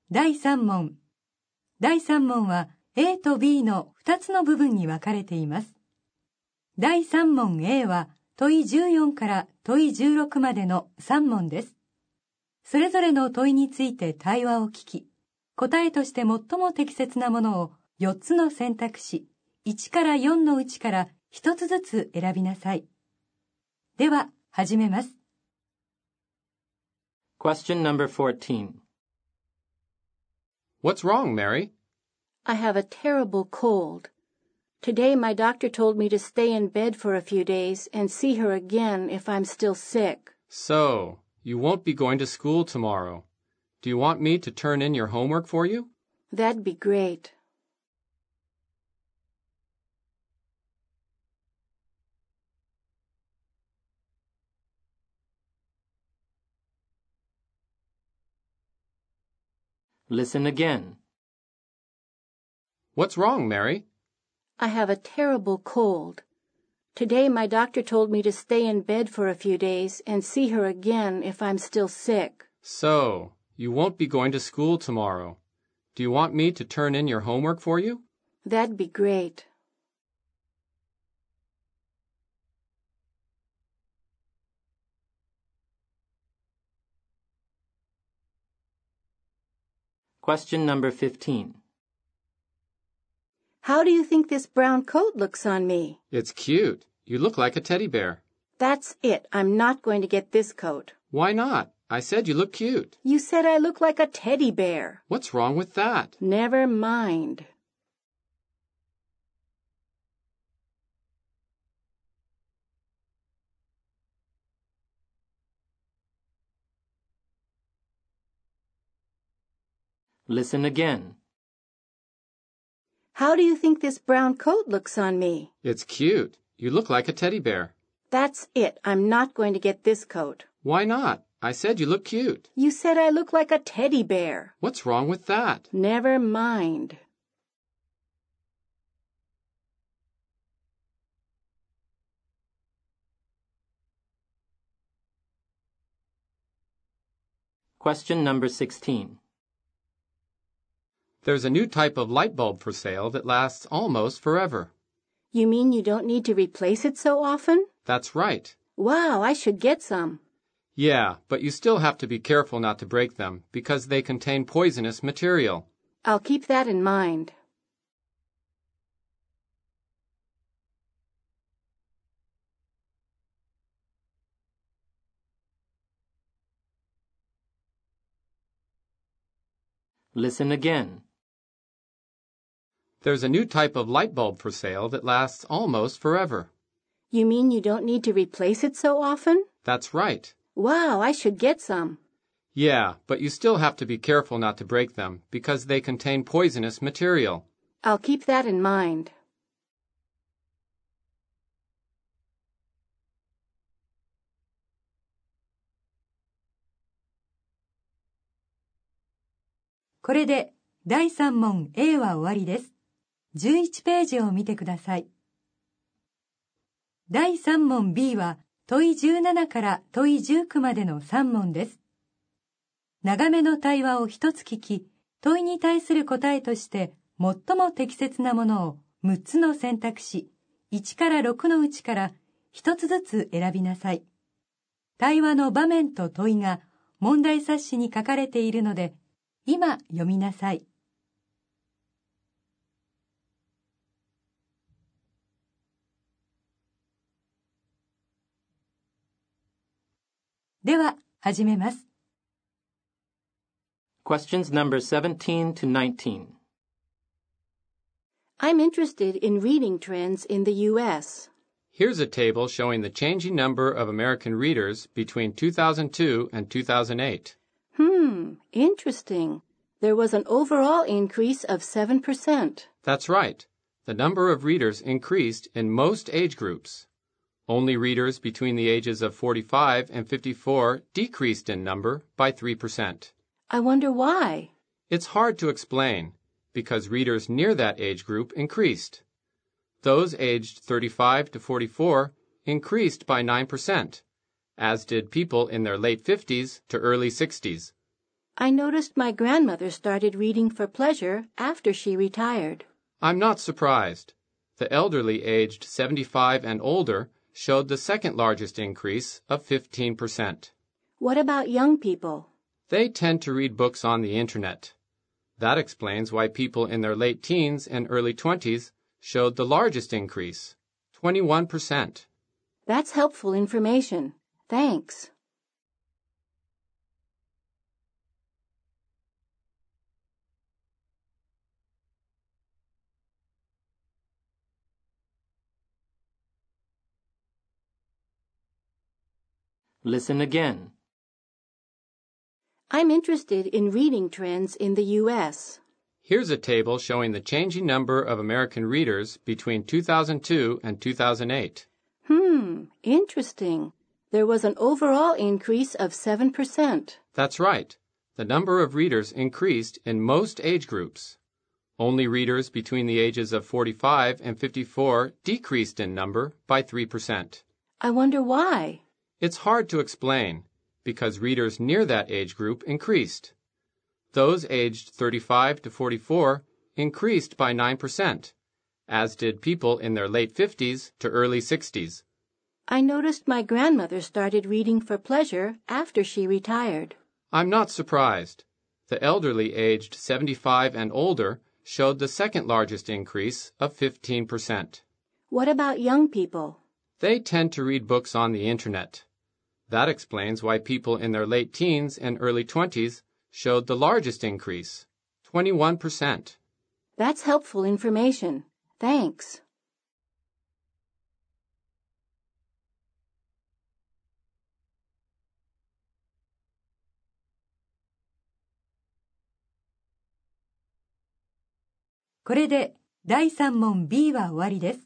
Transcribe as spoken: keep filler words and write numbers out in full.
だいさん問。だいさん問は A と B のふたつの部分に分かれています。だいさん問 A は問いじゅうよんから問いじゅうろくまでのさん問です。それぞれの問いについて対話を聞き、答えとして最も適切なものをよっつの選択肢、いちからよんのうちからひとつずつ選びなさい。では、始めます。 Question number fourteen. What's wrong, Mary? I have a terrible cold. Today my doctor told me to stay in bed for a few days and see her again if I'm still sick. So, you won't be going to school tomorrow. Do you want me to turn in your homework for you? That'd be great. Listen again. What's wrong, Mary? I have a terrible cold. Today my doctor told me to stay in bed for a few days and see her again if I'm still sick. So, you won't be going to school tomorrow. Do you want me to turn in your homework for you? That'd be great. Question number fifteen. How do you think this brown coat looks on me? It's cute. You look like a teddy bear. That's it. I'm not going to get this coat. Why not? I said you look cute. You said I look like a teddy bear. What's wrong with that? Never mind. Listen again. How do you think this brown coat looks on me? It's cute. You look like a teddy bear. That's it. I'm not going to get this coat. Why not? I said you look cute. You said I look like a teddy bear. What's wrong with that? Never mind. Question number sixteen. There's a new type of light bulb for sale that lasts almost forever. You mean you don't need to replace it so often? That's right. Wow, I should get some. Yeah, but you still have to be careful not to break them because they contain poisonous material. I'll keep that in mind. Listen again. There's a new type of light bulb for sale that lasts almost forever. You mean you don't need to replace it so often? That's right. Wow, I should get some. Yeah, but you still have to be careful not to break them because they contain poisonous material. I'll keep that in mind. 「これでだいさん問 A は終わりです。じゅういちページを見てください。だいさん問 B は問いじゅうななから問いじゅうきゅうまでのさん問です。長めの対話を一つ聞き、問いに対する答えとして最も適切なものをむっつの選択肢、いちからろくのうちからひとつずつ選びなさい。対話の場面と問いが問題冊子に書かれているので、今読みなさい。では、始めます。 Questions number seventeen to nineteen. I'm interested in reading trends in the U S. Here's a table showing the changing number of American readers between two thousand two and two thousand eight. Hmm, interesting. There was an overall increase of seven percent. That's right. The number of readers increased in most age groups. Only readers between the ages of forty-five and fifty-four decreased in number by three percent. I wonder why. It's hard to explain, because readers near that age group increased. Those aged thirty-five to forty-four increased by nine percent, as did people in their late fifties to early sixties. I noticed my grandmother started reading for pleasure after she retired. I'm not surprised. The elderly aged seventy-five and older showed the second largest increase of fifteen percent. What about young people? They tend to read books on the internet. That explains why people in their late teens and early twenties showed the largest increase, twenty-one percent. That's helpful information. Thanks. Listen again. I'm interested in reading trends in the U S. Here's a table showing the changing number of American readers between two thousand two and two thousand eight. Hmm, interesting. There was an overall increase of seven percent. That's right. The number of readers increased in most age groups. Only readers between the ages of forty-five and fifty-four decreased in number by three percent. I wonder why. It's hard to explain, because readers near that age group increased. Those aged thirty-five to forty-four increased by nine percent, as did people in their late fifties to early sixties. I noticed my grandmother started reading for pleasure after she retired. I'm not surprised. The elderly aged seventy-five and older showed the second largest increase of fifteen percent. What about young people? They tend to read books on the internet. That explains why people in their late teens and early twenties showed the largest increase, twenty-one percent. That's helpful information. Thanks. これでだいさん問 B は終わりです。